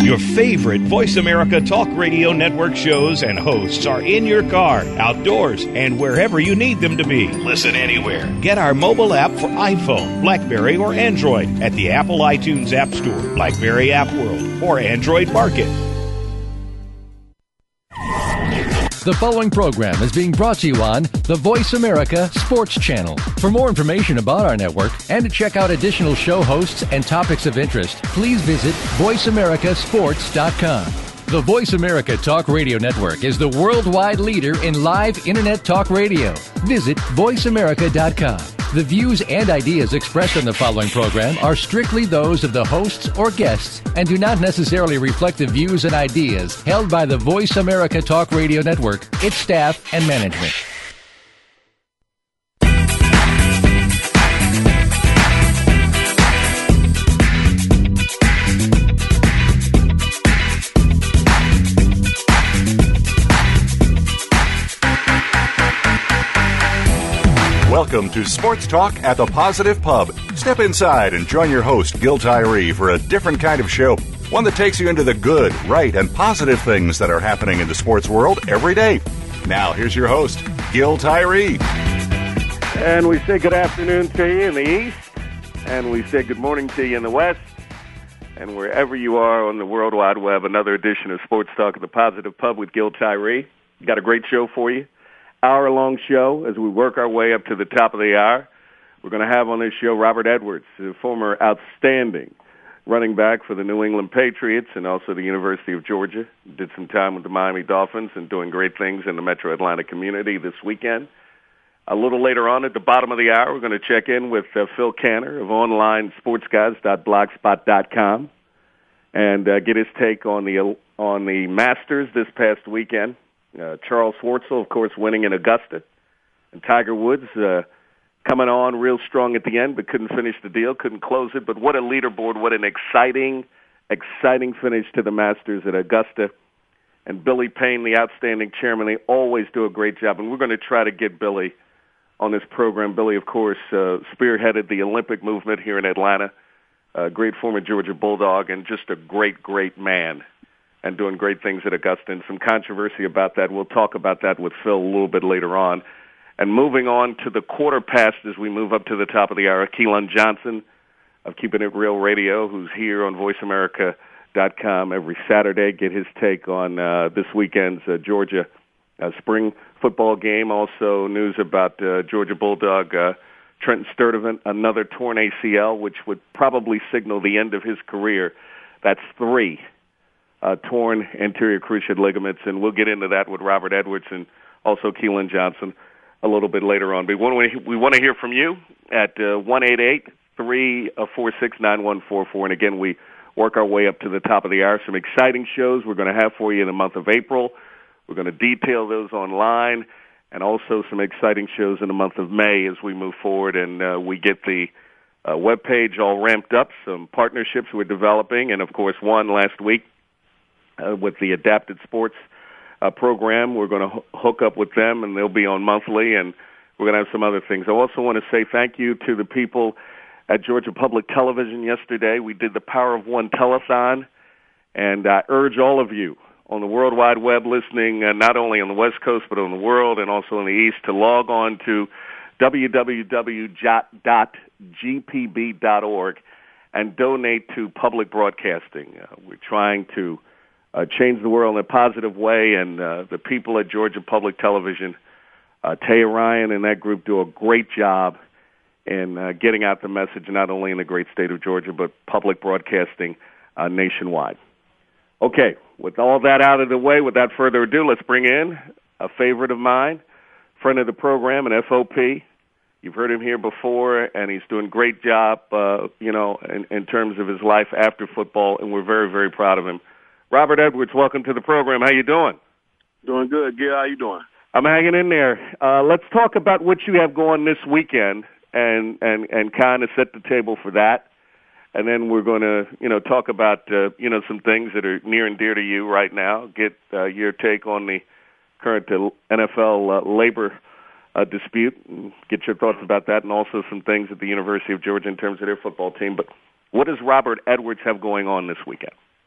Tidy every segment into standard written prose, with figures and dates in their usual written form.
Your favorite Voice America Talk Radio Network shows and hosts are in your car, outdoors, and wherever you need them to be. Listen anywhere. Get our mobile app for iPhone, BlackBerry, or Android at the Apple iTunes App Store, BlackBerry App World, or Android Market. The following program is being brought to you on the Voice America Sports Channel. For more information about our network and to check out additional show hosts and topics of interest, please visit voiceamericasports.com. The Voice America Talk Radio Network is the worldwide leader in live Internet talk radio. Visit voiceamerica.com. The views and ideas expressed on the following program are strictly those of the hosts or guests and do not necessarily reflect the views and ideas held by the Voice America Talk Radio Network, its staff, and management. Welcome to Sports Talk at the Positive Pub. Step inside and join your host, Gil Tyree, for a different kind of show. One that takes you into the good, right, and positive things that are happening in the sports world every day. Now, here's your host, Gil Tyree. And we say good afternoon to you in the East, and we say good morning to you in the West, and wherever you are on the World Wide Web, another edition of Sports Talk at the Positive Pub with Gil Tyree. Got a great show for you. Hour-long show as we work our way up to the top of the hour. We're going to have on this show Robert Edwards, the former outstanding running back for the New England Patriots and also the University of Georgia. Did some time with the Miami Dolphins and doing great things in the Metro Atlanta community this weekend. A little later on at the bottom of the hour, we're going to check in with Phil Canner of onlinesportsguys.blogspot.com and get his take on the Masters this past weekend. Charles Schwartzel, of course, winning in Augusta. And Tiger Woods coming on real strong at the end, but couldn't finish the deal, couldn't close it. But what a leaderboard, what an exciting finish to the Masters at Augusta. And Billy Payne, the outstanding chairman, they always do a great job. And we're going to try to get Billy on this program. Billy, of course, spearheaded the Olympic movement here in Atlanta, a great former Georgia Bulldog, and just a great man. And doing great things at Augusta, and some controversy about that. We'll talk about that with Phil a little bit later on. And moving on to the quarter past as we move up to the top of the hour, Keelan Johnson of Keeping It Real Radio, who's here on VoiceAmerica.com every Saturday. Get his take on this weekend's Georgia spring football game. Also news about Georgia Bulldog Trenton Sturdivant, another torn ACL, which would probably signal the end of his career. That's 3. Torn anterior cruciate ligaments, and we'll get into that with Robert Edwards and also Keelan Johnson a little bit later on. But we want to hear from you at 1-888-346-9144. And again, we work our way up to the top of the hour. Some exciting shows we're going to have for you in the month of April. We're going to detail those online, and also some exciting shows in the month of May as we move forward and we get the webpage all ramped up, some partnerships we're developing, and, of course, one last week with the Adapted Sports program. We're going to hook up with them, and they'll be on monthly, and we're going to have some other things. I also want to say thank you to the people at Georgia Public Television yesterday. We did the Power of One telethon, and I urge all of you on the World Wide Web listening, not only on the West Coast but on the world and also in the East, to log on to www.gpb.org and donate to public broadcasting. We're trying to change the world in a positive way, and the people at Georgia Public Television, Taya Ryan and that group do a great job in getting out the message, not only in the great state of Georgia, but public broadcasting nationwide. Okay, with all that out of the way, without further ado, let's bring in a favorite of mine, friend of the program, an FOP. You've heard him here before, and he's doing a great job, in terms of his life after football, and we're very, very proud of him. Robert Edwards, welcome to the program. How you doing? Doing good, Gil. How you doing? I'm hanging in there. Let's talk about what you have going this weekend and kind of set the table for that. And then we're going to, talk about, some things that are near and dear to you right now. Get your take on the current NFL labor dispute, and get your thoughts about that, and also some things at the University of Georgia in terms of their football team. But what does Robert Edwards have going on this weekend?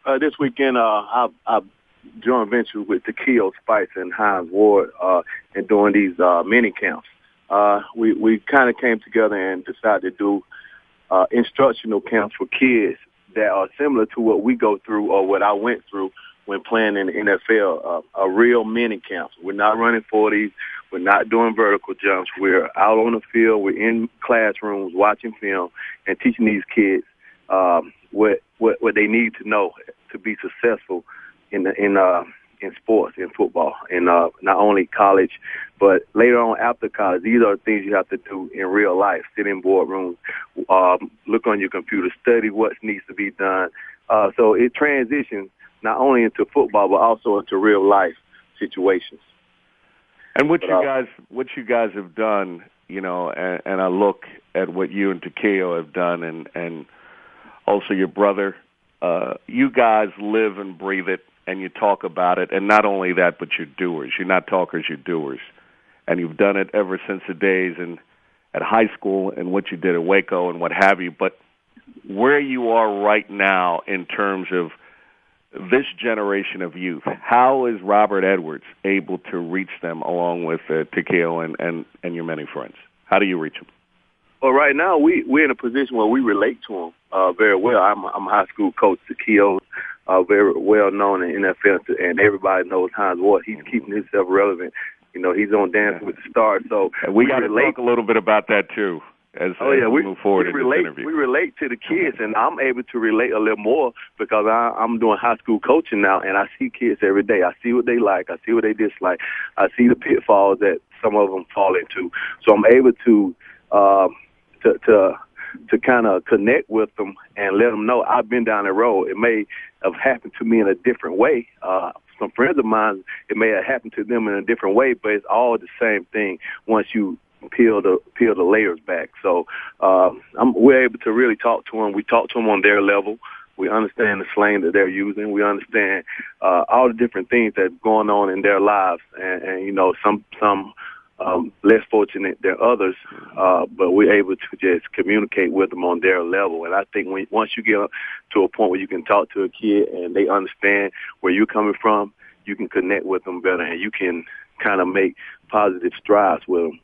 This weekend, I've joint venture with the Keogh Spice and Hines Ward and doing these mini camps. We kind of came together and decided to do instructional camps for kids that are similar to what we go through or what I went through when playing in the NFL, a real mini camps. We're not running 40s. We're not doing vertical jumps. We're out on the field. We're in classrooms watching film and teaching these kids what they need to know to be successful in sports, in football, in not only college, but later on after college. These are things you have to do in real life. Sit in boardrooms, look on your computer, study what needs to be done. So it transitions not only into football, but also into real life situations. And what you guys have done, you know, and I look at what you and Takeo have done, and also your brother, you guys live and breathe it, and you talk about it, and not only that, but you're doers. You're not talkers, you're doers. And you've done it ever since the days at high school and what you did at Waco and what have you. But where you are right now in terms of this generation of youth, how is Robert Edwards able to reach them along with Takeo and your many friends? How do you reach them? Well, right now we're in a position where we relate to them very well. I'm a high school coach. Takeo, very well known in NFL, and everybody knows Hines Ward. He's keeping himself relevant. You know, he's on Dancing with the Stars. So we got to talk a little bit about that too. As we move forward in this interview. We relate to the kids, and I'm able to relate a little more because I'm doing high school coaching now, and I see kids every day. I see what they like. I see what they dislike. I see the pitfalls that some of them fall into. So I'm able to kind of connect with them and let them know I've been down the road. It may have happened to me in a different way. Some friends of mine, it may have happened to them in a different way, but it's all the same thing once you peel the layers back. So we're able to really talk to them. We talk to them on their level. We understand the slang that they're using. We understand all the different things that's going on in their lives. And you know, some less fortunate than others, but we're able to just communicate with them on their level. And I think once you get to a point where you can talk to a kid and they understand where you're coming from, you can connect with them better and you can kind of make positive strides with them.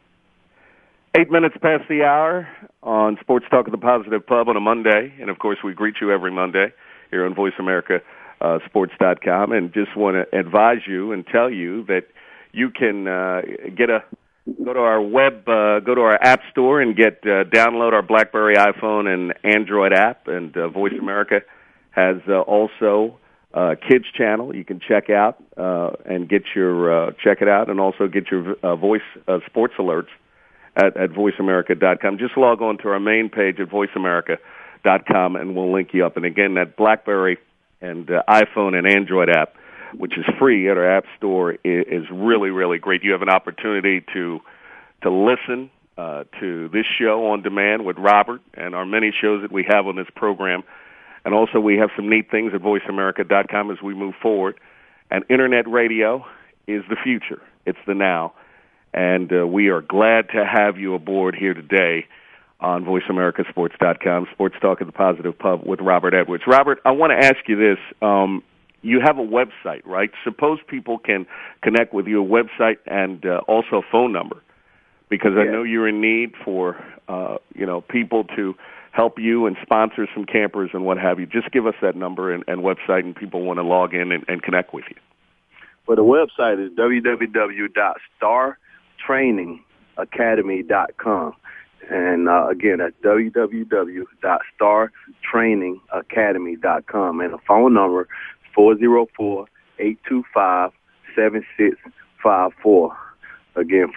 8 minutes past the hour on Sports Talk at the Positive Pub on a Monday. And, of course, we greet you every Monday here on VoiceAmericaSports.com. And just want to advise you and tell you that you can go to our App Store and download our BlackBerry, iPhone, and Android app. And Voice America has also a kids channel you can check out and get your check it out, and also get your voice sports alerts at VoiceAmerica.com. Just log on to our main page at VoiceAmerica.com, and we'll link you up. And again, that BlackBerry and iPhone and Android app, which is free at our App Store, is really, really great. You have an opportunity to listen to this show on demand with Robert and our many shows that we have on this program. And also we have some neat things at VoiceAmerica.com as we move forward. And Internet radio is the future. It's the now. And we are glad to have you aboard here today on VoiceAmericaSports.com, Sports Talk at the Positive Pub with Robert Edwards. Robert, I want to ask you this. You have a website, right? Suppose people can connect with you, a website and also a phone number, because I know you're in need for, people to help you and sponsor some campers and what have you. Just give us that number and website, and people want to log in and connect with you. Well, the website is www.startrainingacademy.com. And, again, that's www.startrainingacademy.com. And the phone number is 404-825-7654. Again,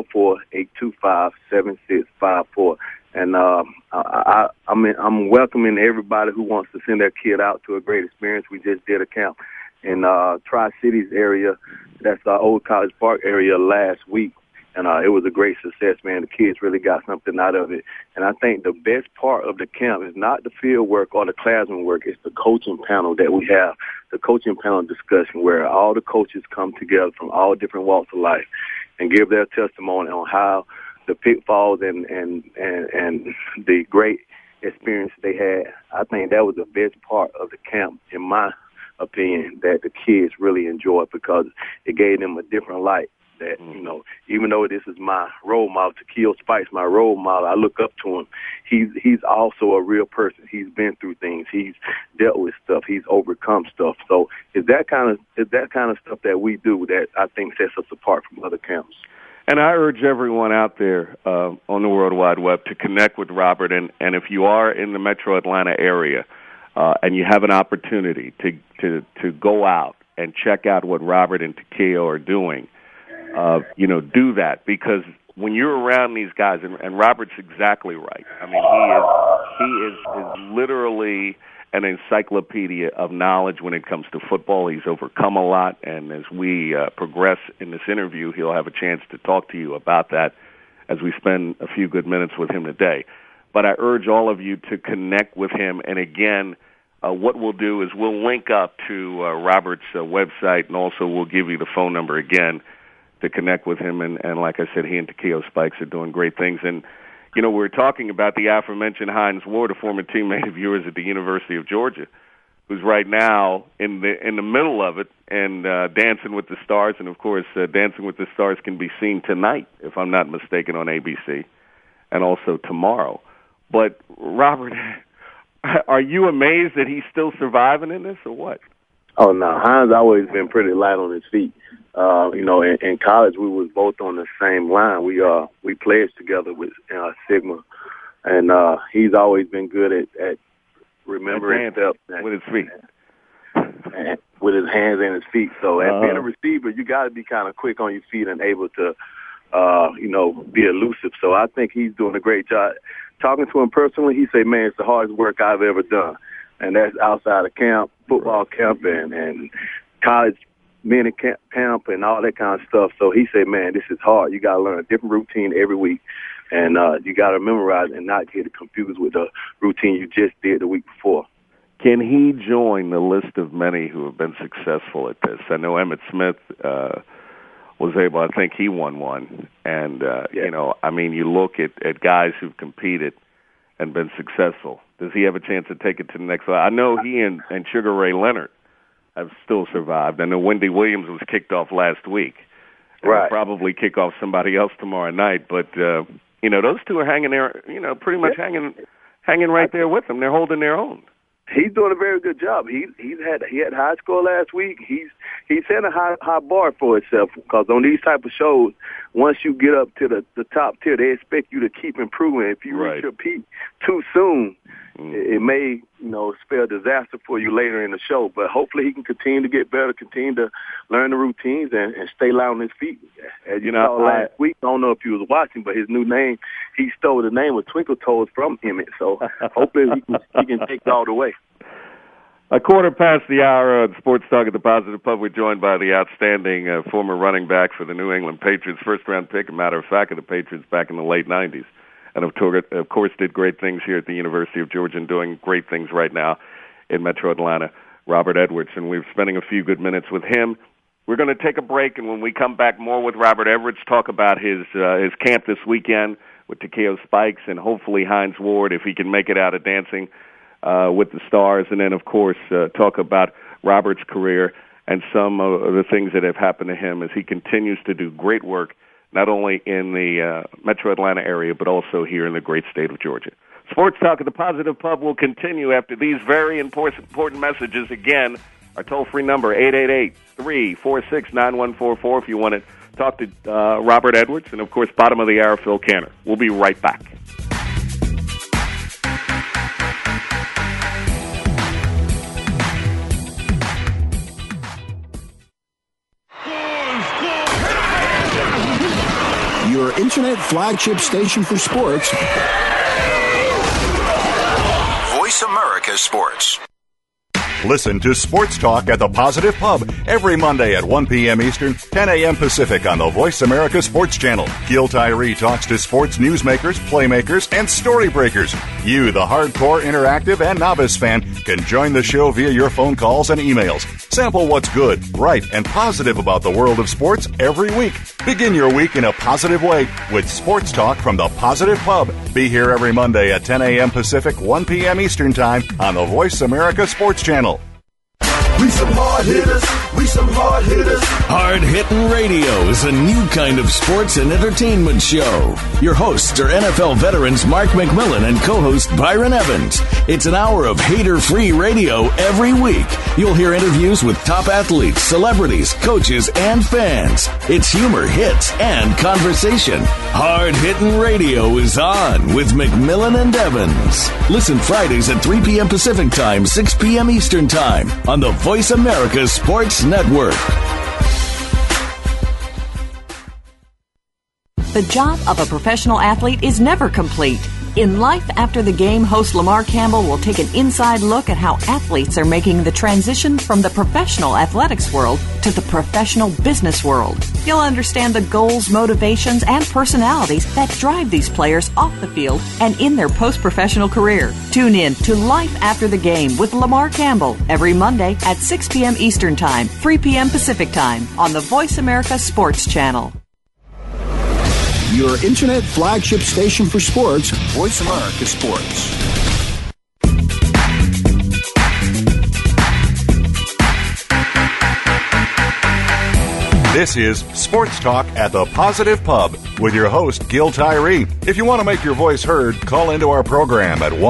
404-825-7654. And I'm welcoming everybody who wants to send their kid out to a great experience. We just did a camp in Tri-Cities area. That's our Old College Park area last week. And it was a great success, man. The kids really got something out of it. And I think the best part of the camp is not the field work or the classroom work. It's the coaching panel that we have, the coaching panel discussion where all the coaches come together from all different walks of life and give their testimony on how the pitfalls and the great experience they had. I think that was the best part of the camp, in my opinion, that the kids really enjoyed, because it gave them a different light. That, you know, even though this is my role model, Takeo Spikes, my role model, I look up to him. He's also a real person. He's been through things. He's dealt with stuff. He's overcome stuff. So it's that kind of stuff that we do that I think sets us apart from other camps. And I urge everyone out there on the World Wide Web to connect with Robert. And if you are in the Metro Atlanta area and you have an opportunity to go out and check out what Robert and Takeo are doing, do that, because when you're around these guys, and Robert's exactly right. I mean, he is literally an encyclopedia of knowledge when it comes to football. He's overcome a lot, and as we progress in this interview, he'll have a chance to talk to you about that as we spend a few good minutes with him today. But I urge all of you to connect with him, and again, what we'll do is we'll link up to Robert's website, and also we'll give you the phone number again to connect with him. And like I said, he and Takeo Spikes are doing great things. And, you know, we're talking about the aforementioned Hines Ward, a former teammate of yours at the University of Georgia, who's right now in the middle of it and Dancing with the Stars. And, of course, Dancing with the Stars can be seen tonight, if I'm not mistaken, on ABC, and also tomorrow. But, Robert, are you amazed that he's still surviving in this, or what? Oh, no. Hines always been pretty light on his feet. In college, we was both on the same line. We played together with Sigma, and he's always been good at remembering stuff with his feet, and with his hands and his feet. So, as being a receiver, you got to be kind of quick on your feet and able to, be elusive. So, I think he's doing a great job. Talking to him personally, he say, "Man, it's the hardest work I've ever done," and that's outside of camp, football camp, and college mini camp and all that kind of stuff. So he said, man, this is hard. You got to learn a different routine every week, and you got to memorize and not get it confused with the routine you just did the week before. Can he join the list of many who have been successful at this? I know Emmitt Smith was able, I think he won one. And, you look at guys who've competed and been successful. Does he have a chance to take it to the next level? I know he and Sugar Ray Leonard have still survived. I know Wendy Williams was kicked off last week. Right. They'll probably kick off somebody else tomorrow night. But, those two are hanging there, pretty much hanging right there with them. They're holding their own. He's doing a very good job. He had high score last week. He's set a high bar for himself, because on these type of shows, once you get up to the top tier, they expect you to keep improving. If you reach your peak too soon, it may spell disaster for you later in the show. But hopefully he can continue to get better, continue to learn the routines, and stay light on his feet. As you saw last week, I don't know if you was watching, but his new name, he stole the name of Twinkle Toes from Emmitt. So hopefully he can take it all the way. A quarter past the hour on Sports Talk at the Positive Pub. We're joined by the outstanding former running back for the New England Patriots, first-round pick, a matter of fact, of the Patriots back in the late 90s. And, of course, did great things here at the University of Georgia and doing great things right now in Metro Atlanta, Robert Edwards. And we're spending a few good minutes with him. We're going to take a break, and when we come back, more with Robert Edwards, talk about his camp this weekend with Takeo Spikes and hopefully Hines Ward, if he can make it out of Dancing with the Stars. And then, of course, talk about Robert's career and some of the things that have happened to him as he continues to do great work, not only in the Metro Atlanta area, but also here in the great state of Georgia. Sports Talk at the Positive Pub will continue after these very important messages. Again, our toll-free number, 888-346-9144, if you want to talk to Robert Edwards. And, of course, bottom of the hour, Phil Canner. We'll be right back. Your internet flagship station for sports. Voice America Sports. Listen to Sports Talk at the Positive Pub every Monday at 1 p.m. Eastern, 10 a.m. Pacific on the Voice America Sports Channel. Gil Tyree talks to sports newsmakers, playmakers, and story breakers. You, the hardcore, interactive, and novice fan, can join the show via your phone calls and emails. Sample what's good, right, and positive about the world of sports every week. Begin your week in a positive way with Sports Talk from the Positive Pub. Be here every Monday at 10 a.m. Pacific, 1 p.m. Eastern Time on the Voice America Sports Channel. We some hard hitters. We some hard hitters. Hard Hittin' Radio is a new kind of sports and entertainment show. Your hosts are NFL veterans Mark McMillan and co-host Byron Evans. It's an hour of hater-free radio every week. You'll hear interviews with top athletes, celebrities, coaches, and fans. It's humor, hits, and conversation. Hard Hittin' Radio is on with McMillan and Evans. Listen Fridays at 3 p.m. Pacific Time, 6 p.m. Eastern Time on the Voice America Sports Network. The job of a professional athlete is never complete. In Life After the Game, host Lamar Campbell will take an inside look at how athletes are making the transition from the professional athletics world to the professional business world. You'll understand the goals, motivations, and personalities that drive these players off the field and in their post-professional career. Tune in to Life After the Game with Lamar Campbell every Monday at 6 p.m. Eastern Time, 3 p.m. Pacific Time on the Voice America Sports Channel. Your internet flagship station for sports, Voice America Sports. This is Sports Talk at the Positive Pub with your host, Gil Tyree. If you want to make your voice heard, call into our program at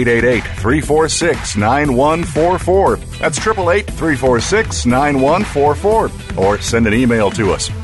1-888-346-9144. That's 888-346-9144. Or send an email to us,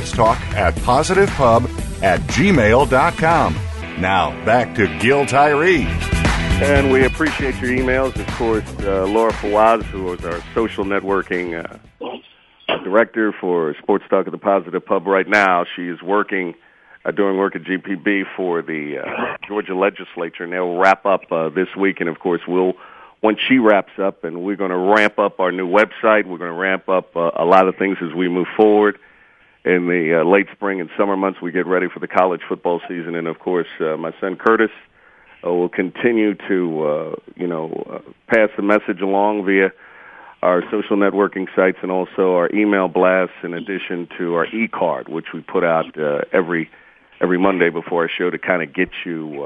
sportstalk@positivepub@gmail.com. Now, back to Gil Tyree. And we appreciate your emails. Of course, Laura Fawaz, who is our social networking director for Sports Talk at the Positive Pub right now. She is working, doing work at GPB for the Georgia legislature, and they'll wrap up this week. And, of course, once she wraps up, and we're going to ramp up our new website. We're going to ramp up a lot of things as we move forward. In the late spring and summer months, we get ready for the college football season. And, of course, my son Curtis will continue to, pass the message along via our social networking sites and also our email blasts, in addition to our e-card, which we put out every Monday before our show to kind of get you,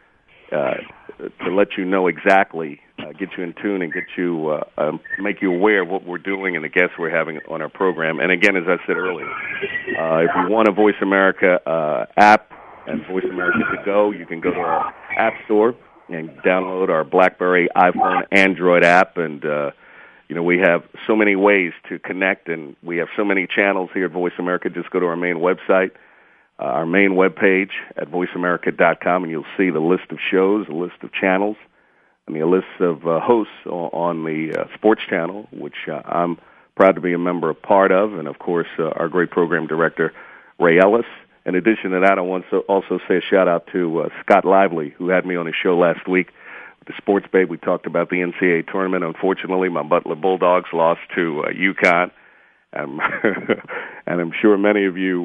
to let you know exactly, get you in tune and get you, make you aware of what we're doing and the guests we're having on our program. And again, as I said earlier, if you want a Voice America app and Voice America to go, you can go to our app store and download our BlackBerry, iPhone, Android app. And, we have so many ways to connect, and we have so many channels here at Voice America. Just go to our main website, our main webpage at voiceamerica.com, and you'll see the list of shows, the list of channels, and the list of hosts on the sports channel, which I'm proud to be a member, part of, and, of course, our great program director, Ray Ellis. In addition to that, I want to also say a shout-out to Scott Lively, who had me on his show last week. The Sports Babe, we talked about the NCAA tournament. Unfortunately, my Butler Bulldogs lost to UConn. And I'm sure many of you,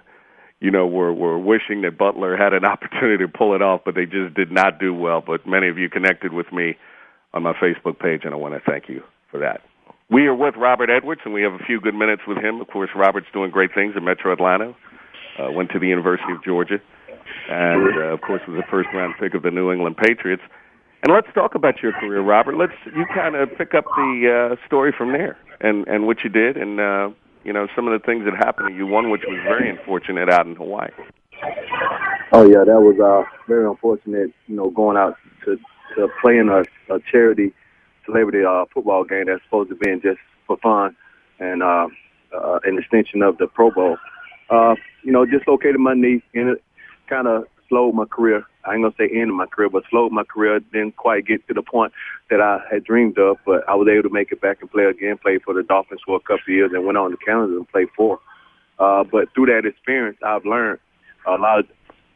were wishing that Butler had an opportunity to pull it off, but they just did not do well. But many of you connected with me on my Facebook page, and I want to thank you for that. We are with Robert Edwards, and we have a few good minutes with him. Of course, Robert's doing great things at Metro Atlanta, went to the University of Georgia, and, of course, was a first-round pick of the New England Patriots. And let's talk about your career, Robert. You kind of pick up the story from there and what you did and, some of the things that happened to you, one which was very unfortunate out in Hawaii. Oh, yeah, that was very unfortunate, going out to play in a charity celebrity football game that's supposed to be just for fun and an extension of the Pro Bowl. Dislocated my knee, and it kind of slowed my career. I ain't going to say ended my career, but slowed my career. Didn't quite get to the point that I had dreamed of, but I was able to make it back and play again, played for the Dolphins for a couple of years, and went on to Canada and played for. But through that experience, I've learned a lot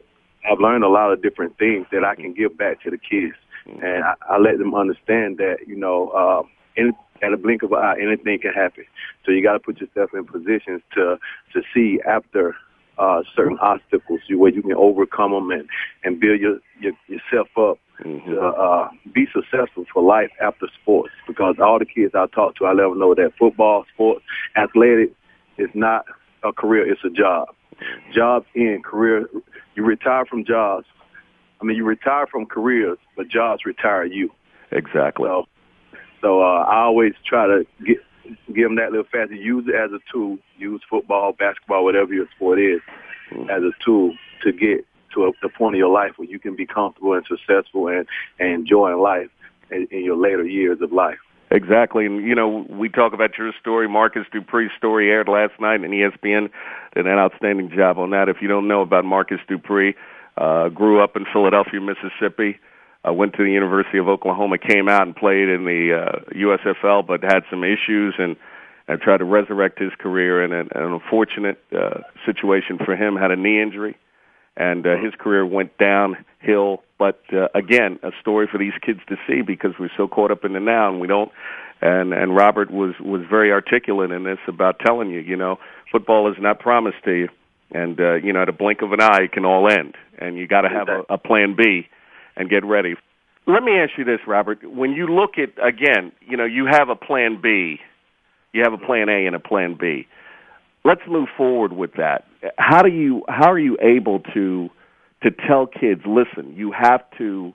of different things that I can give back to the kids. And I let them understand that, at a blink of an eye, anything can happen. So you got to put yourself in positions to see after certain obstacles where you can overcome them and build yourself up to be successful for life after sports. Because all the kids I talk to, I let them know that football, sports, athletic is not a career, it's a job. Jobs end, career. You retire from jobs. You retire from careers, but jobs retire you. Exactly. So I always try to give them that little factor. Use it as a tool. Use football, basketball, whatever your sport is, as a tool to get to the point of your life where you can be comfortable and successful and enjoying life in your later years of life. Exactly. And, we talk about your story. Marcus Dupree's story aired last night, and ESPN did an outstanding job on that. If you don't know about Marcus Dupree, grew up in Philadelphia, Mississippi, went to the University of Oklahoma, came out and played in the USFL, but had some issues and tried to resurrect his career in an unfortunate situation for him, had a knee injury, and his career went downhill. But, again, a story for these kids to see because we're so caught up in the now and we don't. And Robert was very articulate in this about telling you, football is not promised to you. And, at a blink of an eye, it can all end. And you got to have a plan B and get ready. Let me ask you this, Robert. When you look at, again, you have a plan B, you have a plan A and a plan B. Let's move forward with that. How are you able to tell kids, listen, you have to,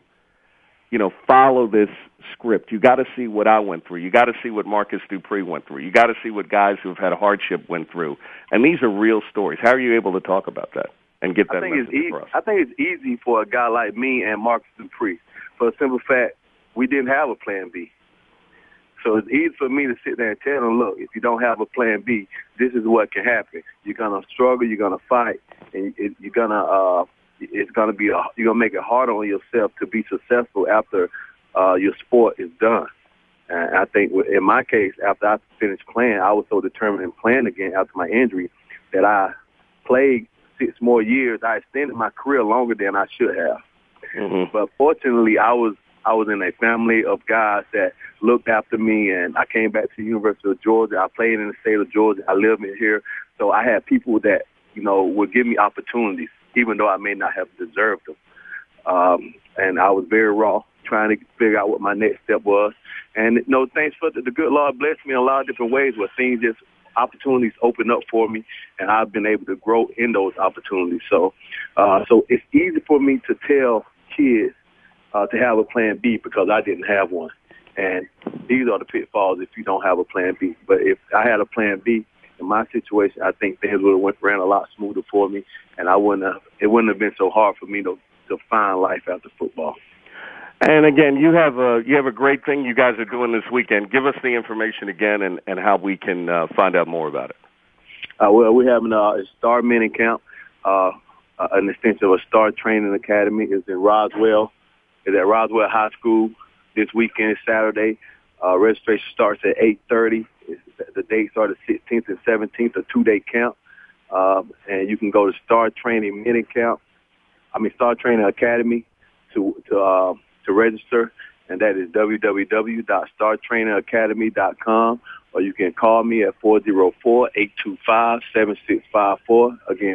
follow this script. You got to see what I went through. You got to see what Marcus Dupree went through. You got to see what guys who have had a hardship went through. And these are real stories. How are you able to talk about that and get that message across? I think it's easy for a guy like me and Marcus Dupree for a simple fact, we didn't have a plan B. So it's easy for me to sit there and tell them, look, if you don't have a plan B, this is what can happen. You're going to struggle, you're going to fight, and you're going to make it harder on yourself to be successful after your sport is done. And I think in my case, after I finished playing, I was so determined in playing again after my injury that I played 6 more years. I extended my career longer than I should have. Mm-hmm. But fortunately, I was in a family of guys that looked after me, and I came back to the University of Georgia. I played in the state of Georgia. I lived in here. So I had people that, would give me opportunities, even though I may not have deserved them. And I was very raw, trying to figure out what my next step was. And, thanks for the good Lord blessed me in a lot of different ways where opportunities open up for me, and I've been able to grow in those opportunities. So it's easy for me to tell kids to have a plan B because I didn't have one. And these are the pitfalls if you don't have a plan B. But if I had a plan B in my situation, I think things would have ran a lot smoother for me, and it wouldn't have been so hard for me to find life after football. And again, you have a great thing you guys are doing this weekend. Give us the information again and how we can find out more about it. Well, we're having a Star Mini Camp, an extension of a Star Training Academy. It's in Roswell. It's at Roswell High School this weekend, Saturday. Registration starts at 8:30. The dates are the 16th and 17th, a 2-day camp. And you can go to Star Training Academy to register, and that is www.startrainingacademy.com, or you can call me at 404-825-7654. Again,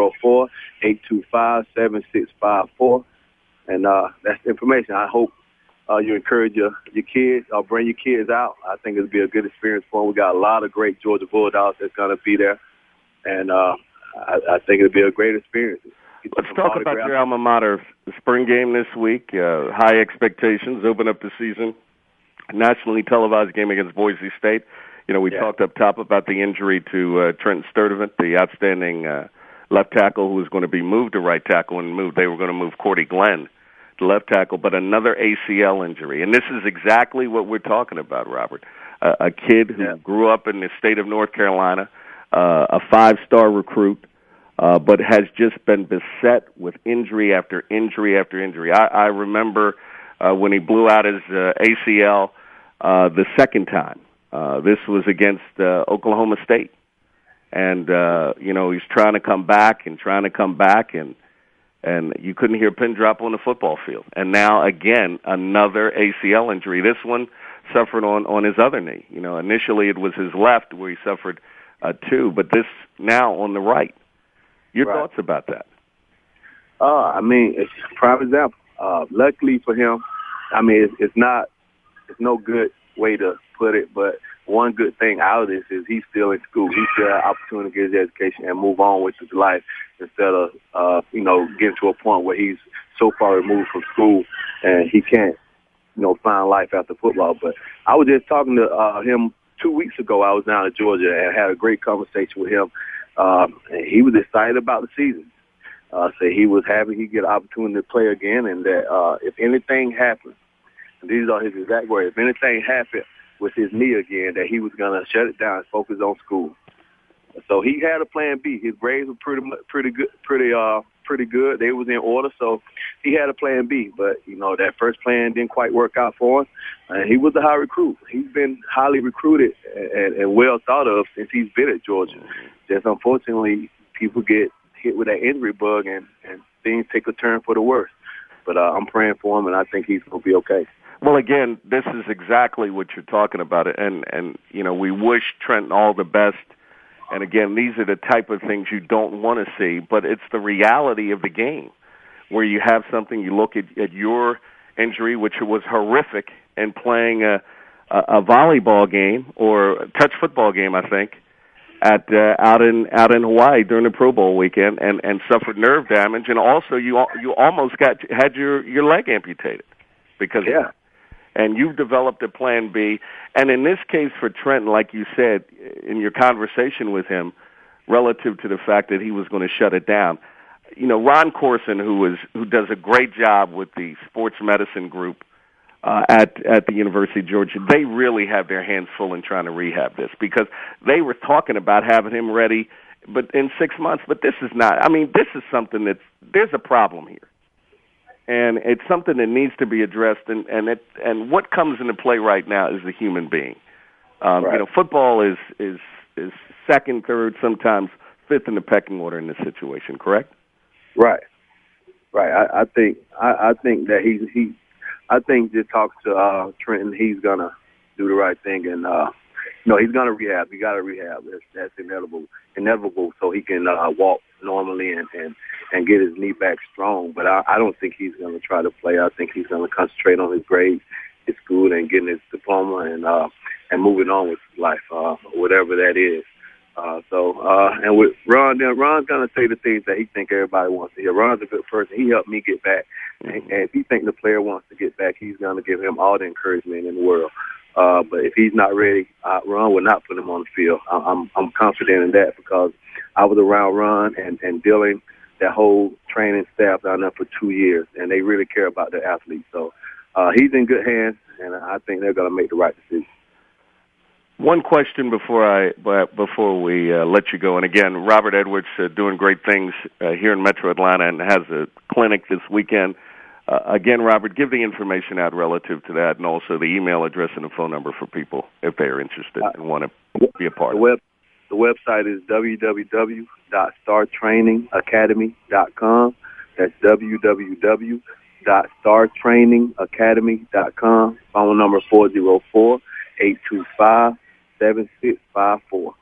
404-825-7654. And that's the information. I hope you encourage your kids or bring your kids out. I think it'll be a good experience for them. We got a lot of great Georgia Bulldogs that's going to be there, and I think it'll be a great experience. Let's talk about your alma mater. The spring game this week, high expectations, open up the season. Nationally televised game against Boise State. We talked up top about the injury to Trenton Sturdivant, the outstanding left tackle who was going to be moved to right tackle they were going to move Cordy Glenn to left tackle, but another ACL injury. And this is exactly what we're talking about, Robert. A kid who grew up in the state of North Carolina, a 5-star recruit, but has just been beset with injury after injury after injury. I remember when he blew out his ACL the second time. This was against Oklahoma State. And, he's trying to come back, and you couldn't hear a pin drop on the football field. And now, again, another ACL injury. This one suffered on his other knee. Initially it was his left where he suffered two, but this now on the right. Your thoughts about that? It's a prime example. Luckily for him, it's no good way to put it, but one good thing out of this is he's still in school. He still has opportunity to get his education and move on with his life instead of, getting to a point where he's so far removed from school and he can't, find life after football. But I was just talking to him 2 weeks ago. I was down in Georgia and had a great conversation with him. And he was excited about the season. So he was happy he'd get an opportunity to play again, and that if anything happened, and these are his exact words, if anything happened with his knee again, that he was going to shut it down and focus on school. So he had a plan B. His grades were pretty good. They was in order, so he had a plan B. But that first plan didn't quite work out for him. And he was a high recruit. He's been highly recruited and well thought of since he's been at Georgia. Just unfortunately, people get hit with that injury bug and things take a turn for the worse. But I'm praying for him, and I think he's going to be okay. Well, again, this is exactly what you're talking about, and we wish Trenton all the best. And again, these are the type of things you don't want to see, but it's the reality of the game, where you have something. You look at your injury, which was horrific, and playing a volleyball game or a touch football game, I think, out in Hawaii during the Pro Bowl weekend, and suffered nerve damage, and also you almost had your leg amputated because of that. And you've developed a plan B. And in this case for Trenton, like you said in your conversation with him, relative to the fact that he was going to shut it down, Ron Corson, who does a great job with the sports medicine group at the University of Georgia, they really have their hands full in trying to rehab this, because they were talking about having him ready, but in 6 months. But this is not. This is something there's a problem here. And it's something that needs to be addressed, and what comes into play right now is the human being. Football is second, third, sometimes fifth in the pecking order in this situation. Correct? Right. I think that I think just talk to Trenton. He's gonna do the right thing, and he's gonna rehab. He got to rehab. That's inevitable, so he can walk normally and get his knee back strong. But I don't think he's going to try to play. I think he's going to concentrate on his grades, his school, and getting his diploma and moving on with his life, whatever that is. And with Ron, Ron's going to say the things that he think everybody wants to hear. Ron's a good person. He helped me get back. And if he think the player wants to get back, he's going to give him all the encouragement in the world. But if he's not ready, Ron will not put him on the field. I'm confident in that, because I was around Ron and Dylan, that whole training staff down there for 2 years, and they really care about their athletes. So he's in good hands, and I think they're going to make the right decision. One question before we let you go, and again, Robert Edwards doing great things here in Metro Atlanta and has a clinic this weekend. Again, Robert, give the information out relative to that, and also the email address and the phone number for people if they are interested and want to be a part of it. The website is www.startrainingacademy.com. That's www.startrainingacademy.com. Phone number 404-825-7654.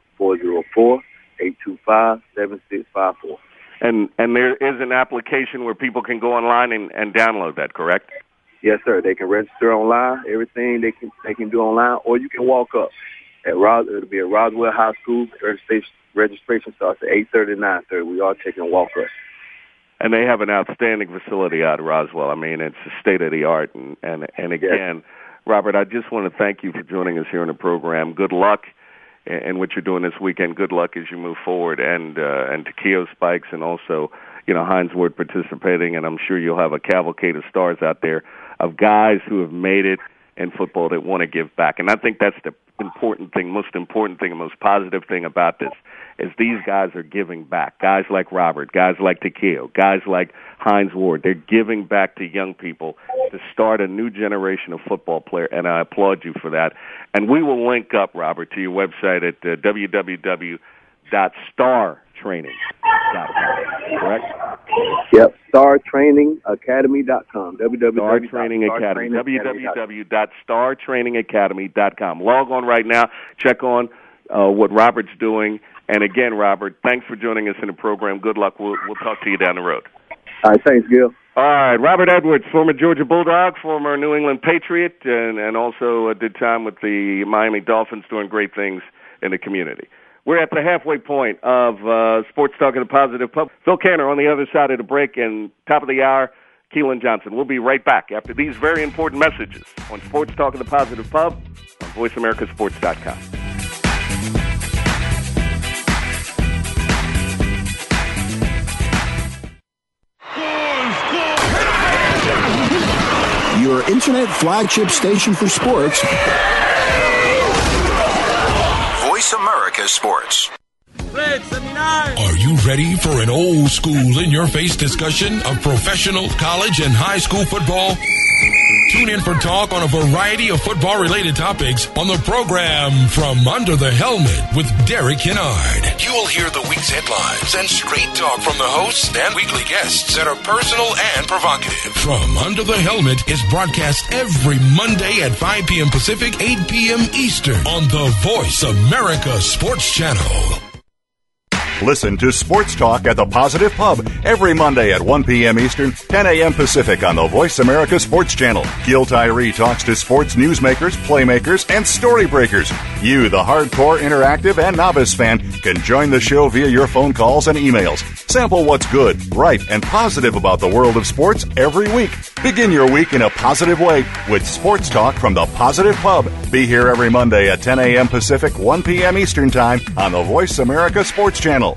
404-825-7654. And there is an application where people can go online and download that, correct? Yes, sir. They can register online. Everything they can do online, or you can walk up. It'll be at Roswell High School. Registration starts at 8:30 to 9:30. We are taking walk-ups. And they have an outstanding facility out of Roswell. It's state-of-the-art. And again, Robert, I just want to thank you for joining us here on the program. Good luck in what you're doing this weekend. Good luck as you move forward. And to Keo Spikes, and also, Hines Ward participating. And I'm sure you'll have a cavalcade of stars out there of guys who have made it in football that want to give back. And I think that's the most important thing, and most positive thing about this is these guys are giving back. Guys like Robert, guys like Takeo, guys like Hines Ward, they're giving back to young people to start a new generation of football player, and I applaud you for that. And we will link up, Robert, to your website at www.star, StarTrainingAcademy.com, correct? Yep, StarTrainingAcademy.com. Star Training Academy. www.StarTrainingAcademy.com. Log on right now. Check on what Robert's doing. And again, Robert, thanks for joining us in the program. Good luck. We'll talk to you down the road. All right, thanks, Gil. All right, Robert Edwards, former Georgia Bulldog, former New England Patriot, and also did time with the Miami Dolphins, doing great things in the community. We're at the halfway point of Sports Talk at the Positive Pub. Phil Canner on the other side of the break, and top of the hour, Keelan Johnson. We'll be right back after these very important messages on Sports Talk at the Positive Pub on VoiceAmericaSports.com. Your internet flagship station for sports. Voice America Sports. Are you ready for an old school in-your-face discussion of professional, college, and high school football? Tune in for talk on a variety of football-related topics on the program From Under the Helmet with Derek Kennard. You'll hear the week's headlines and straight talk from the hosts and weekly guests that are personal and provocative. From Under the Helmet is broadcast every Monday at 5 p.m. Pacific, 8 p.m. Eastern on the Voice America Sports Channel. Listen to Sports Talk at the Positive Pub every Monday at 1 p.m. Eastern, 10 a.m. Pacific on the Voice America Sports Channel. Gil Tyree talks to sports newsmakers, playmakers, and story breakers. You, the hardcore, interactive, and novice fan, can join the show via your phone calls and emails. Sample what's good, right, and positive about the world of sports every week. Begin your week in a positive way with Sports Talk from the Positive Pub. Be here every Monday at 10 a.m. Pacific, 1 p.m. Eastern Time on the Voice America Sports Channel.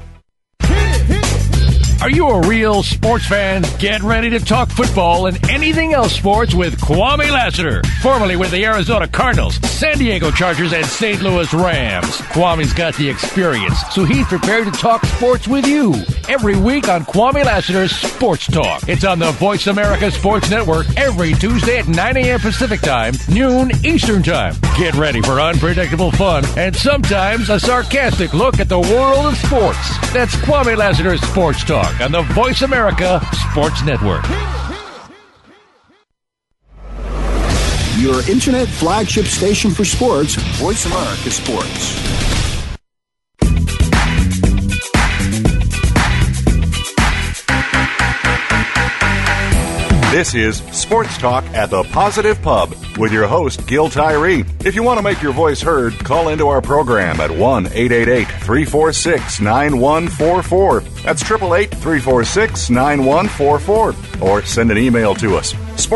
Are you a real sports fan? Get ready to talk football and anything else sports with Kwame Lassiter, formerly with the Arizona Cardinals, San Diego Chargers, and St. Louis Rams. Kwame's got the experience, so he's prepared to talk sports with you every week on Kwame Lassiter's Sports Talk. It's on the Voice America Sports Network every Tuesday at 9 a.m. Pacific Time, noon Eastern Time. Get ready for unpredictable fun and sometimes a sarcastic look at the world of sports. That's Kwame Lassiter's Sports Talk on the Voice America Sports Network. Your internet flagship station for sports, Voice America Sports. This is Sports Talk at the Positive Pub with your host, Gil Tyree. If you want to make your voice heard, call into our program at 1-888-346-9144. That's 888-346-9144. Or send an email to us,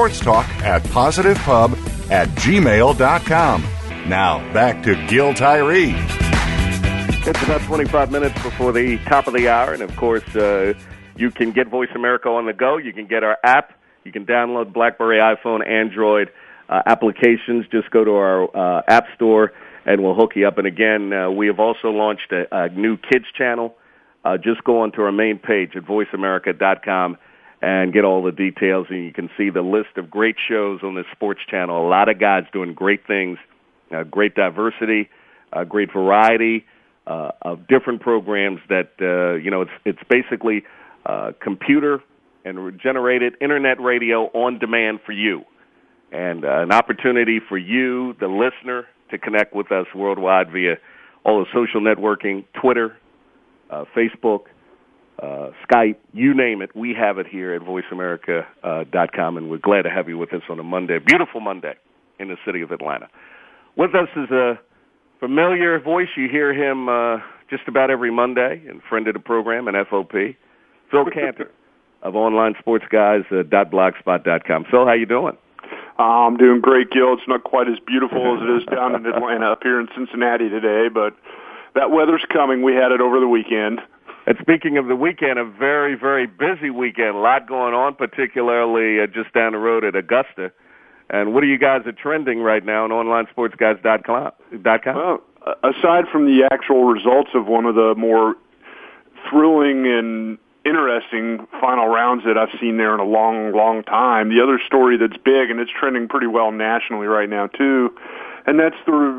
sportstalk@positivepub@gmail.com. Now, back to Gil Tyree. It's about 25 minutes before the top of the hour, and of course, you can get Voice America on the go. You can get our app. You can download BlackBerry, iPhone, Android applications. Just go to our App Store, and we'll hook you up. And again, we have also launched a new kids channel. Just go onto our main page at voiceamerica.com and get all the details, and you can see the list of great shows on this sports channel. A lot of guys doing great things, great diversity, great variety of different programs that, it's basically computer and generated internet radio on demand for you, and an opportunity for you, the listener, to connect with us worldwide via all the social networking, Twitter, Facebook, Skype, you name it. We have it here at voiceamerica.com, and we're glad to have you with us on a Monday, beautiful Monday in the city of Atlanta. With us is a familiar voice. You hear him just about every Monday, and friend of the program, and FOP, Phil Cantor of OnlineSportsGuys.blogspot.com. Phil, how you doing? I'm doing great, Gil. It's not quite as beautiful as it is down in Atlanta, up here in Cincinnati today, but that weather's coming. We had it over the weekend. And speaking of the weekend, a very, very busy weekend. A lot going on, particularly just down the road at Augusta. And what are you guys are trending right now on OnlineSportsGuys.com? Well, aside from the actual results of one of the more thrilling and interesting final rounds that I've seen there in a long, long time, the other story that's big, and it's trending pretty well nationally right now too, and that's the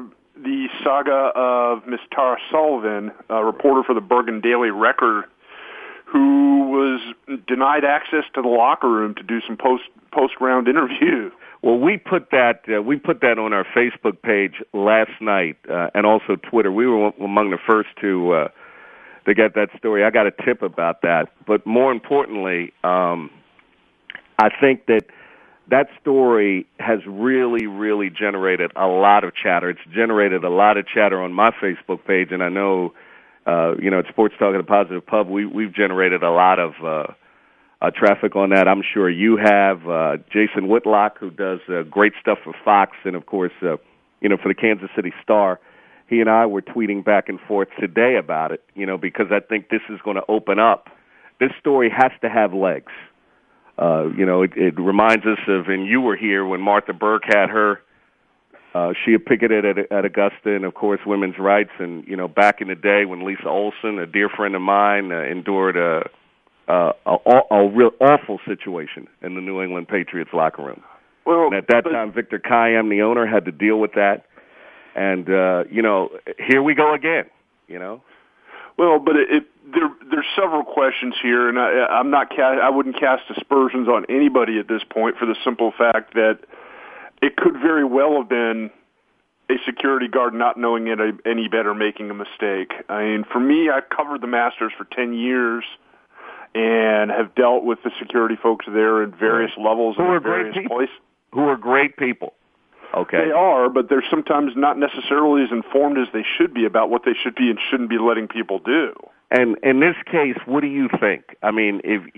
the saga of Miss Tara Sullivan, a reporter for the Bergen Daily Record, who was denied access to the locker room to do some post-round interview. Well, we put that on our Facebook page last night, and also Twitter. We were among the first to get that story. I got a tip about that, but more importantly, I think that story has really, really generated a lot of chatter. It's generated a lot of chatter on my Facebook page, and I know, at Sports Talk at a Positive Pub, we've generated a lot of traffic on that. I'm sure you have. Jason Whitlock, who does great stuff for Fox, and of course, for the Kansas City Star, he and I were tweeting back and forth today about it, because I think this is going to open up. This story has to have legs. It reminds us of, and you were here when Martha Burke had her, she had picketed at Augusta, and of course women's rights, and, back in the day when Lisa Olson, a dear friend of mine, endured a real awful situation in the New England Patriots locker room. Well, and at that time, Victor Kiam, the owner, had to deal with that. And, here we go again, Well, but there's several questions here, and I wouldn't cast aspersions on anybody at this point for the simple fact that it could very well have been a security guard not knowing it any better, making a mistake. I mean, for me, I covered the Masters for 10 years and have dealt with the security folks there in various levels and various places. Who are great people. Okay. They are, but they're sometimes not necessarily as informed as they should be about what they should be and shouldn't be letting people do. And in this case, what do you think? I mean,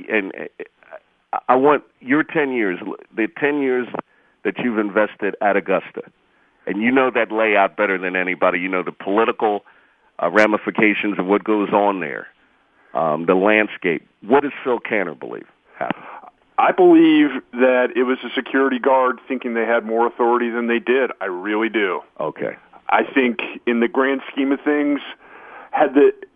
I want your 10 years, the 10 years that you've invested at Augusta, and you know that layout better than anybody. You know the political ramifications of what goes on there, the landscape. What does Phil Canner believe happened? I believe that it was a security guard thinking they had more authority than they did. I really do. Okay. I think in the grand scheme of things, had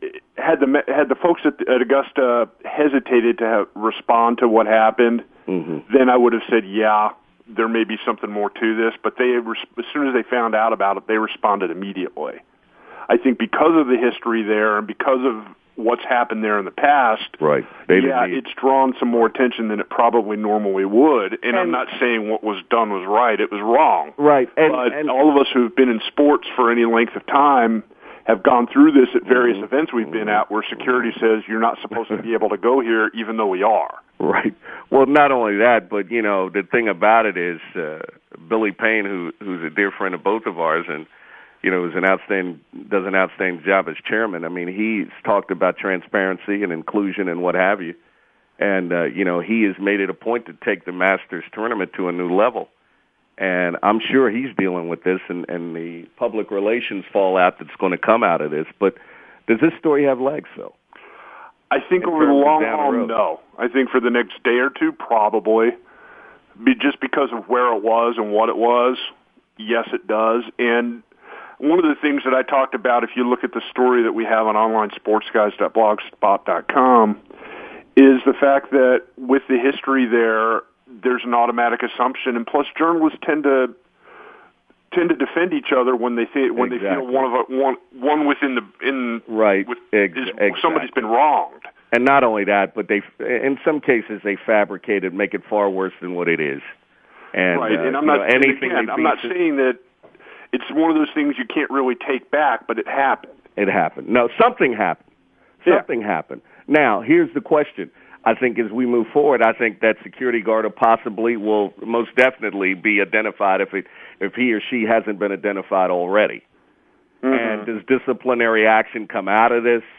the folks at Augusta hesitated to respond to what happened, then I would have said, yeah, there may be something more to this. But as soon as they found out about it, they responded immediately. I think because of the history there and because of what's happened there in the past, right? It's drawn some more attention than it probably normally would. And I'm not saying what was done was right; it was wrong. Right. But all of us who've been in sports for any length of time have gone through this at various events we've been at, where security says you're not supposed to be able to go here, even though we are. Right. Well, not only that, but the thing about it is Billy Payne, who's a dear friend of both of ours, and does an outstanding job as chairman. I mean, he's talked about transparency and inclusion and what have you. And, he has made it a point to take the Masters tournament to a new level. And I'm sure he's dealing with this and the public relations fallout that's going to come out of this. But does this story have legs, Phil? I think over the long haul, no. I think for the next day or two, probably. Just because of where it was and what it was, yes, it does. And one of the things that I talked about, if you look at the story that we have on onlinesportsguys.blogspot.com, is the fact that with the history there's an automatic assumption, and plus journalists tend to defend each other when they feel one within somebody's been wronged. And not only that, but in some cases they fabricate it, make it far worse than what it is. And right, and I'm not saying that. It's one of those things you can't really take back, but it happened. It happened. No, something happened. Something happened. Now, here's the question. I think as we move forward, I think that security guard will most definitely be identified if he or she hasn't been identified already. And does disciplinary action come out of this?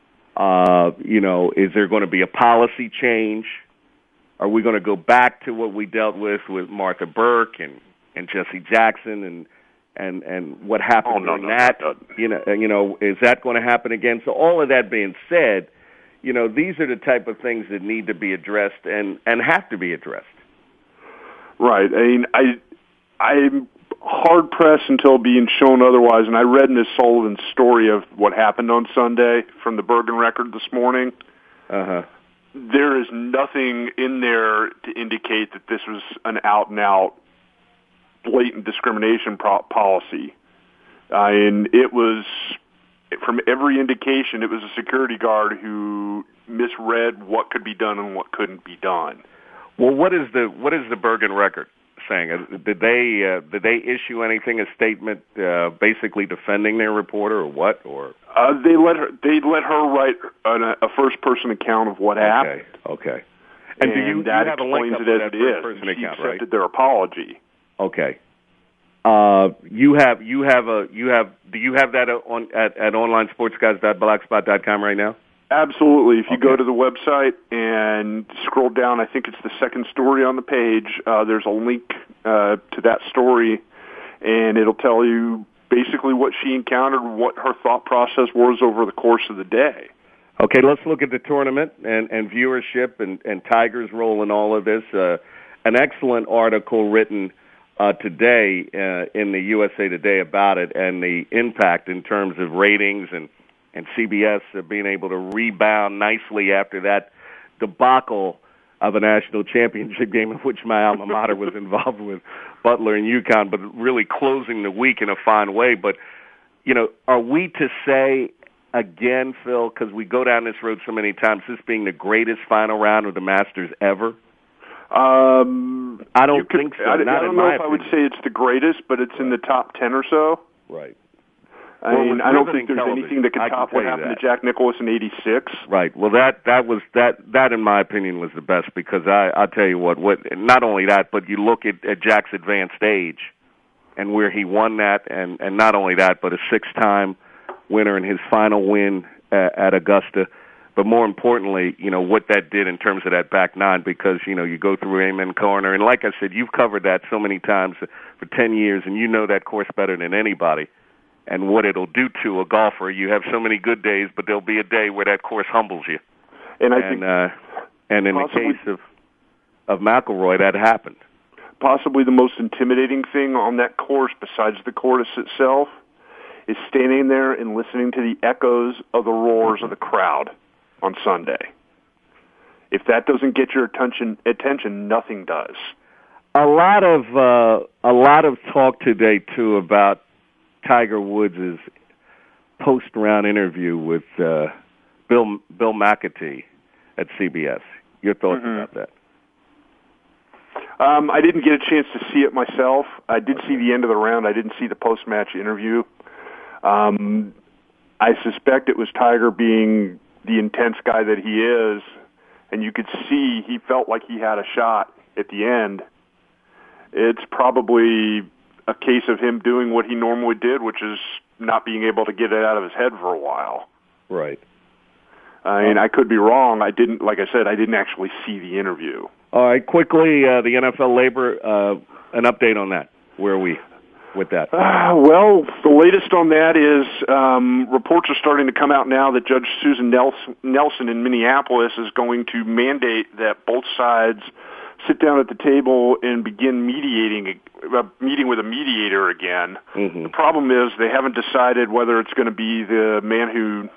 Is there going to be a policy change? Are we going to go back to what we dealt with Martha Burke and Jesse Jackson and what happened during that? Is that going to happen again? So all of that being said, these are the type of things that need to be addressed and have to be addressed. Right. I mean, I'm hard pressed until being shown otherwise. And I read Ms. Sullivan's story of what happened on Sunday from the Bergen Record this morning. There is nothing in there to indicate that this was an out and out blatant discrimination policy. And it was, from every indication, it was a security guard who misread what could be done and what couldn't be done. Well, what is the Bergen record saying? Did they issue anything, a statement basically defending their reporter, or what? Or they let her write a first person account of what happened. Okay. And do you that have a link explains up it to as that it is. first-person She account, accepted right? their apology. Okay. Do you have that at onlinesportsguys.blogspot.com right now? Absolutely. If you go to the website and scroll down, I think it's the second story on the page, there's a link to that story, and it'll tell you basically what she encountered, what her thought process was over the course of the day. Okay, let's look at the tournament and viewership and Tiger's role in all of this. An excellent article written today in the USA Today about it and the impact in terms of ratings and CBS being able to rebound nicely after that debacle of a national championship game in which my alma mater was involved with, Butler and UConn, but really closing the week in a fine way. But, are we to say again, Phil, because we go down this road so many times, this being the greatest final round of the Masters ever? I don't think so. I don't know if I would say it's the greatest, but it's in the top 10 or so. Right. I don't think there's anything that can top what happened to Jack Nicklaus in '86. Right. Well, that in my opinion was the best, because I'll tell you what not only that, but you look at Jack's advanced age and where he won that, and not only that, but a 6-time winner in his final win at Augusta. But more importantly, what that did in terms of that back nine, because, you go through Amen Corner, and like I said, you've covered that so many times for 10 years, and you know that course better than anybody. And what it'll do to a golfer, you have so many good days, but there'll be a day where that course humbles you. And I think in the case of McIlroy, that happened. Possibly the most intimidating thing on that course, besides the course itself, is standing there and listening to the echoes of the roars of the crowd on Sunday. If that doesn't get your attention, nothing does. A lot of talk today too about Tiger Woods' post-round interview with Bill McAtee at CBS. Your thoughts about that? I didn't get a chance to see it myself. I did see the end of the round. I didn't see the post-match interview. I suspect it was Tiger, being the intense guy that he is, and you could see he felt like he had a shot at the end. It's probably a case of him doing what he normally did, which is not being able to get it out of his head for a while. Right. And I could be wrong. I didn't actually see the interview. All right, quickly, the NFL labor, an update on that. Where are we with that? Well, the latest on that is reports are starting to come out now that Judge Susan Nelson in Minneapolis is going to mandate that both sides sit down at the table and begin meeting with a mediator again. Mm-hmm. The problem is they haven't decided whether it's going to be the man who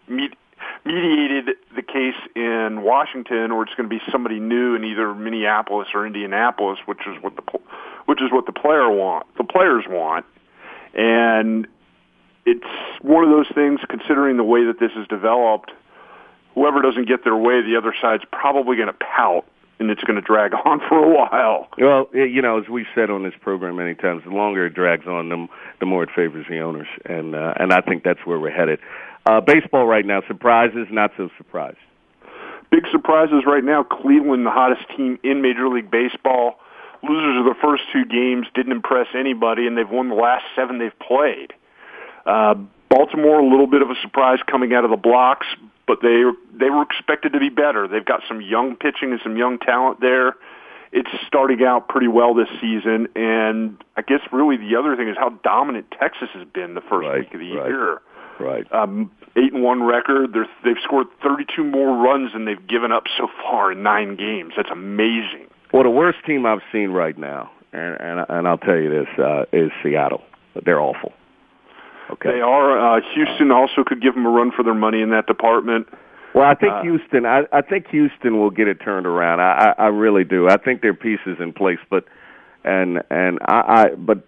mediated the case in Washington, or it's going to be somebody new in either Minneapolis or Indianapolis, which is what the players want. And it's one of those things, considering the way that this is developed, whoever doesn't get their way, the other side's probably going to pout, and it's going to drag on for a while. Well, as we've said on this program many times, the longer it drags on, the more it favors the owners, and I think that's where we're headed. Baseball right now, surprises, not so surprised. Big surprises right now. Cleveland, the hottest team in Major League Baseball. Losers of the first 2 games, didn't impress anybody, and they've won the last 7 they've played. Baltimore, a little bit of a surprise coming out of the blocks, but they were expected to be better. They've got some young pitching and some young talent there. It's starting out pretty well this season, and I guess really the other thing is how dominant Texas has been the first week of the year. Right. 8-1 record. They've scored 32 more runs than they've given up so far in 9 games. That's amazing. Well, the worst team I've seen right now, and I'll tell you this, is Seattle. They're awful. Okay. They are. Houston also could give them a run for their money in that department. Well, I think Houston. I think Houston will get it turned around. I really do. I think their piece is in place, but that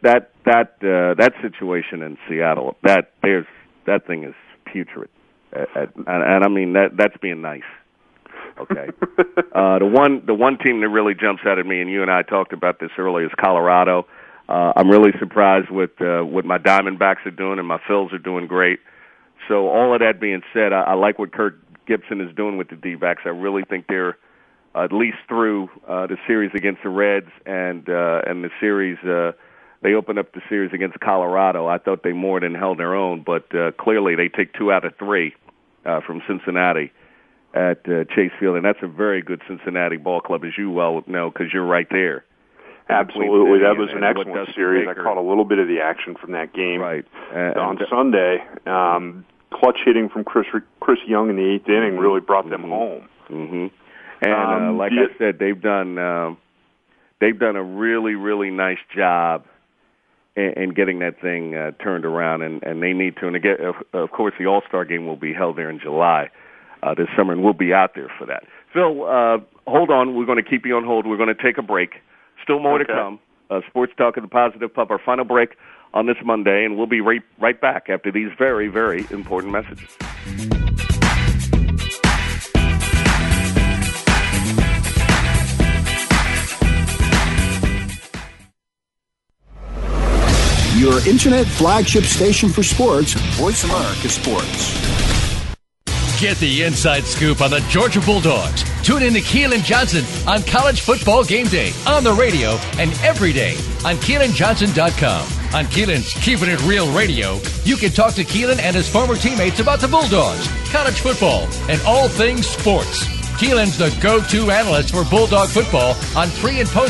that situation in Seattle, that thing is putrid, and I mean that's being nice. Okay, the one team that really jumps out at me, and you and I talked about this earlier, is Colorado. I'm really surprised with what my Diamondbacks are doing, and my Phils are doing great. So all of that being said, I like what Kirk Gibson is doing with the D-backs. I really think they're at least through the series against the Reds and the series. They opened up the series against Colorado. I thought they more than held their own, but clearly they take 2 out of 3 from Cincinnati at Chase Field, and that's a very good Cincinnati ball club, as you well know, because you're right there. Absolutely. That was an excellent series. I caught a little bit of the action from that game on Sunday. Clutch hitting from Chris Young in the 8th inning really brought them home. Mm-hmm. And like I said, they've done a really, really nice job in getting that thing turned around, and they need to. And again, of course, the All-Star game will be held there in July this summer, and we'll be out there for that. Phil, hold on. We're going to keep you on hold. We're going to take a break. Still more to come. Sports Talk at the Positive Pub, our final break on this Monday, and we'll be right back after these very, very important messages. Your internet flagship station for sports, Voice America Sports. Get the inside scoop on the Georgia Bulldogs. Tune in to Keelan Johnson on College Football Game Day, on the radio, and every day on KeelanJohnson.com. On Keelan's Keeping It Real Radio, you can talk to Keelan and his former teammates about the Bulldogs, college football, and all things sports. Keelan's the go-to analyst for Bulldog football on pre- and post